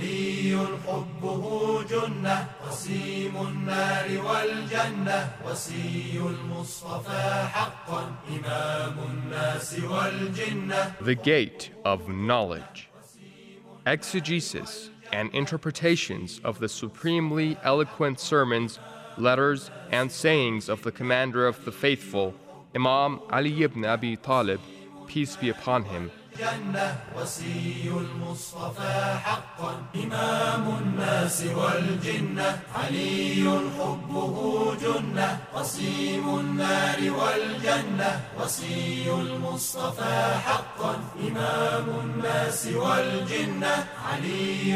علي حبه جنة قسيم النار والجنة وصي المصطفى حقا إمام الناس والجنة. The Gate of Knowledge. Exegesis and interpretations of the supremely eloquent sermons, letters, and sayings of the Commander of the Faithful, Imam Ali ibn Abi Talib, peace be upon him. جنة وصي المصطفى حقا إمام الناس والجنة علي حبه جنة قسيم النار والجنة وصي المصطفى حقا إمام الناس والجنة علي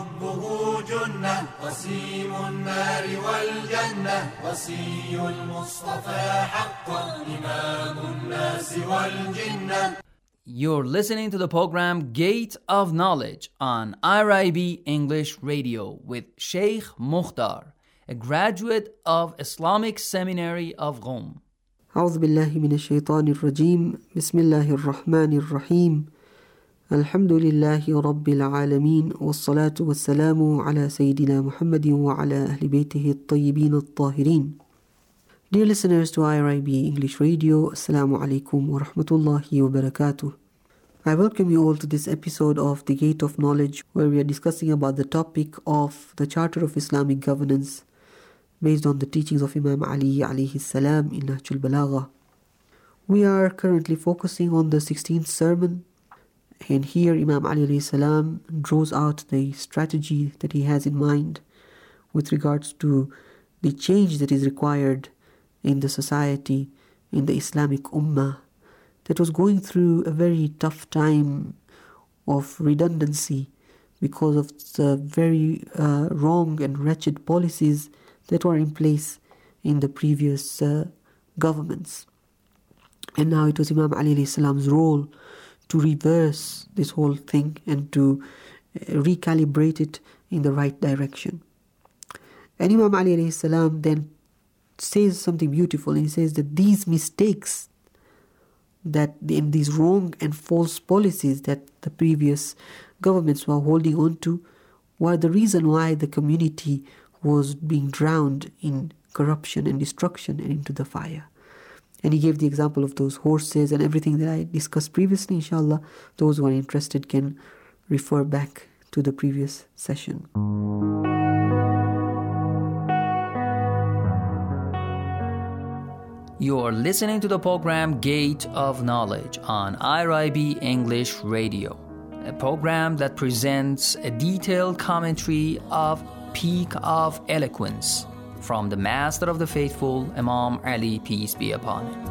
حبه جنة قسيم النار والجنة وصي المصطفى حقا إمام الناس والجنة. You're listening to the program Gate of Knowledge on IRIB English Radio with Sheikh Mukhtar, a graduate of Islamic Seminary of Qom. أعوذ بالله من الشيطان الرجيم بسم الله الرحمن الرحيم الحمد لله رب العالمين والصلاة والسلام على سيدنا محمد وعلى أهل بيته الطيبين الطاهرين. Dear listeners to IRIB English Radio, Assalamu alaikum wa rahmatullahi wa barakatuh. I welcome you all to this episode of The Gate of Knowledge, where we are discussing about the topic of the Charter of Islamic Governance based on the teachings of Imam Ali alayhi salam in Nahj al-Balagha. We are currently focusing on the 16th sermon, and here Imam Ali alayhi salam draws out the strategy that he has in mind with regards to the change that is required in the society, in the Islamic Ummah, that was going through a very tough time of redundancy because of the very wrong and wretched policies that were in place in the previous governments. And now it was Imam Ali alayhi salam's role to reverse this whole thing and to recalibrate it in the right direction. And Imam Ali alayhi salam then says something beautiful. He says that these mistakes, that in these wrong and false policies that the previous governments were holding on to, were the reason why the community was being drowned in corruption and destruction and into the fire. And he gave the example of those horses and everything that I discussed previously. Inshallah, those who are interested can refer back to the previous session. You're listening to the program Gate of Knowledge on IRIB English Radio, a program that presents a detailed commentary of Peak of Eloquence from the Master of the Faithful, Imam Ali, peace be upon him.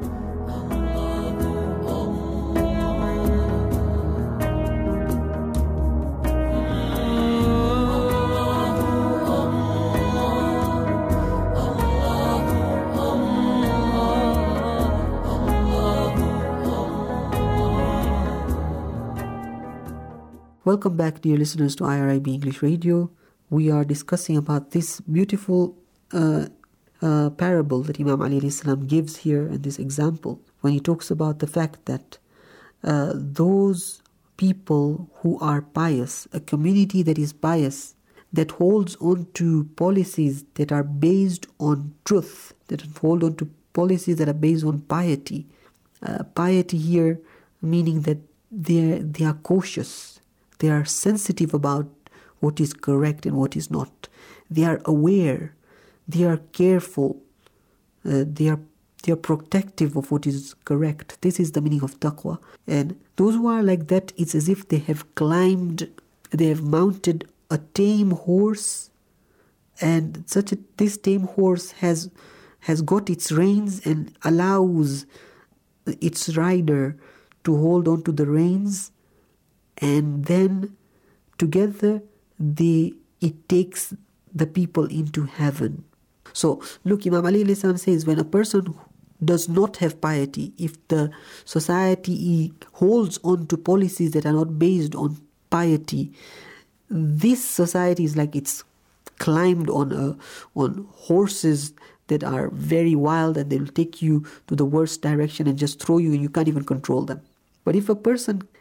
Welcome back, dear listeners, to IRIB English Radio. We are discussing about this beautiful parable that Imam Ali alayhi salam gives here, and this example when he talks about the fact that those people who are pious, a community that is pious, that holds on to policies that are based on truth, that hold on to policies that are based on piety. Piety here meaning that they are cautious. They are sensitive about what is correct and what is not. They are aware. They are careful. They are protective of what is correct. This is the meaning of taqwa. And those who are like that, it's as if they have mounted a tame horse, and this tame horse has got its reins and allows its rider to hold on to the reins, and then together it takes the people into heaven. So look, Imam Ali alayhi salam says, when a person does not have piety, if the society holds on to policies that are not based on piety, this society is like it's climbed on horses that are very wild, and they will take you to the worst direction and just throw you, and you can't even control them. But if a person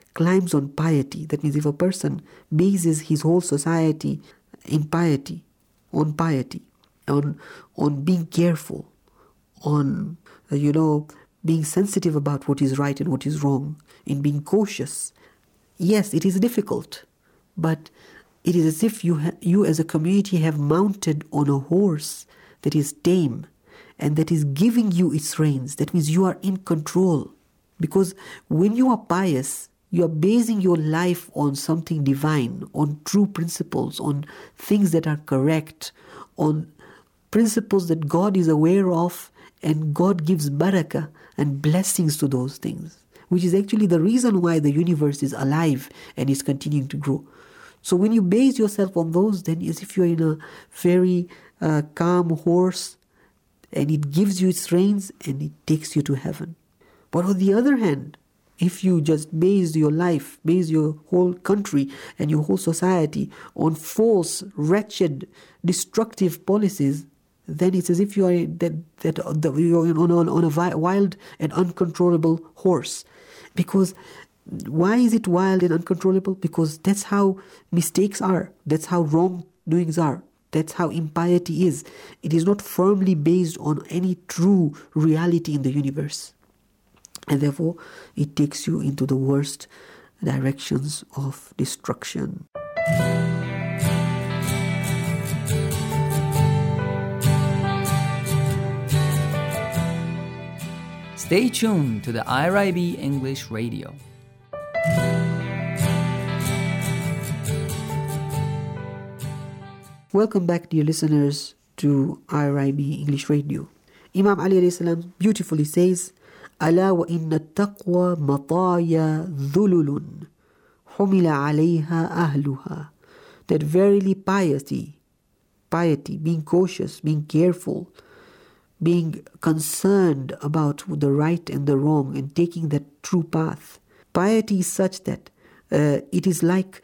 climbs on piety, that means if a person bases his whole society in piety, on being careful, on being sensitive about what is right and what is wrong, in being cautious. Yes, it is difficult, but it is as if you as a community have mounted on a horse that is tame and that is giving you its reins. That means you are in control. Because when you are pious, you are basing your life on something divine, on true principles, on things that are correct, on principles that God is aware of, and God gives barakah and blessings to those things, which is actually the reason why the universe is alive and is continuing to grow. So when you base yourself on those, then as if you're in a very calm horse, and it gives you its reins and it takes you to heaven. But on the other hand, if you just base your life, base your whole country and your whole society on false, wretched, destructive policies, then it's as if you are you're on a wild and uncontrollable horse. Because why is it wild and uncontrollable? Because that's how mistakes are. That's how wrongdoings are. That's how impiety is. It is not firmly based on any true reality in the universe. And therefore, it takes you into the worst directions of destruction. Stay tuned to the IRIB English Radio. Welcome back, dear listeners, to IRIB English Radio. Imam Ali alayhi salam beautifully says, ألا وإن التقوى مطايا ذلل حمل عليها أهلها. That verily piety, being cautious, being careful, being concerned about the right and the wrong and taking that true path. Piety is such that it is like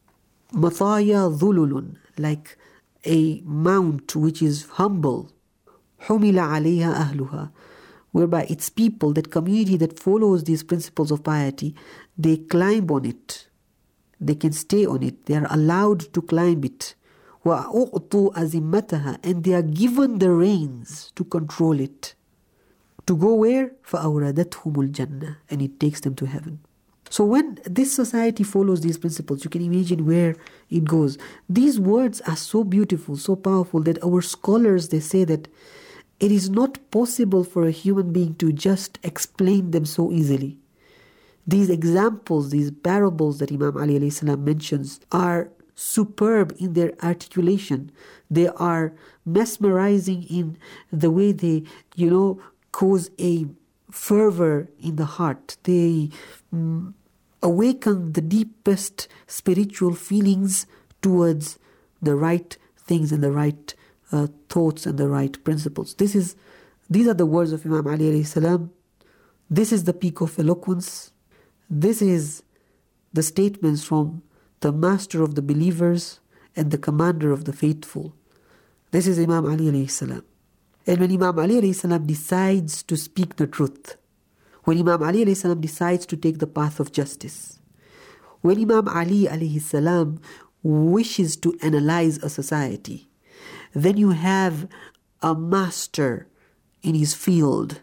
مطايا ذلل, like a mount which is humble, حمل عليها أهلها, whereby its people, that community that follows these principles of piety, they climb on it. They can stay on it. They are allowed to climb it. وَأُعْطُوا أَزِمَّتَهَا, and they are given the reins to control it. To go where? فَأَوْرَدَتْهُمُ الْجَنَّةِ, and it takes them to heaven. So when this society follows these principles, you can imagine where it goes. These words are so beautiful, so powerful, that our scholars, they say that it is not possible for a human being to just explain them so easily. These examples, these parables that Imam Ali alayhi salam mentions are superb in their articulation. They are mesmerizing in the way they, cause a fervor in the heart. They awaken the deepest spiritual feelings towards the right things and the right thoughts and the right principles. These are the words of Imam Ali alayhi salam. This is the peak of eloquence. This is the statements from the master of the believers and the commander of the faithful. This is Imam Ali alayhi salam. And when Imam Ali alayhi salam decides to speak the truth, when Imam Ali alayhi salam decides to take the path of justice, when Imam Ali alayhi salam wishes to analyze a society, then you have a master in his field,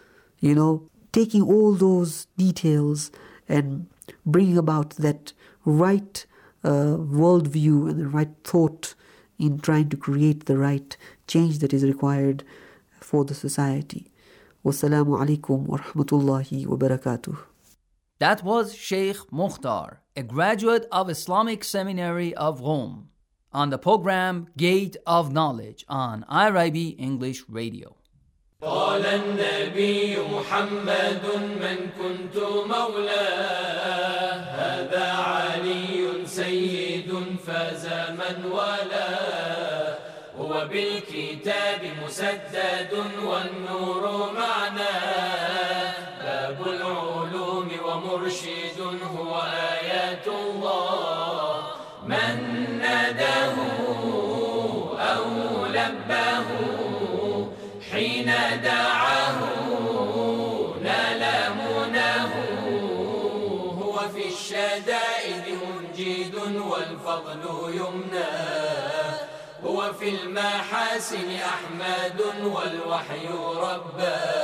taking all those details and bringing about that right worldview and the right thought in trying to create the right change that is required for the society. Wassalamu alaikum wa rahmatullahi wa barakatuh. That was Sheikh Mukhtar, a graduate of Islamic Seminary of Rome, on the program Gate of Knowledge on IRIB English Radio. قال النبي محمد من كنت مولاه هذا علي سيد فاز من والاه هو بالكتاب مسدد والنور معناه باب العلوم ومرشد هو آيات الله من ناداه أو لباه حين دعاه نال مناه هو في الشر والفضل يمناه. هو في المحاسن أحمد والوحي رباه.